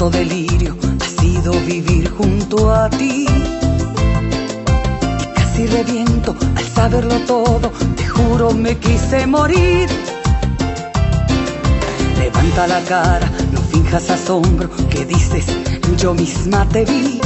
cuánto delirio ha sido vivir junto a ti. Y casi reviento al saberlo todo, te juro me quise morir. Levanta la cara, no finjas asombro, que dices, yo misma te vi.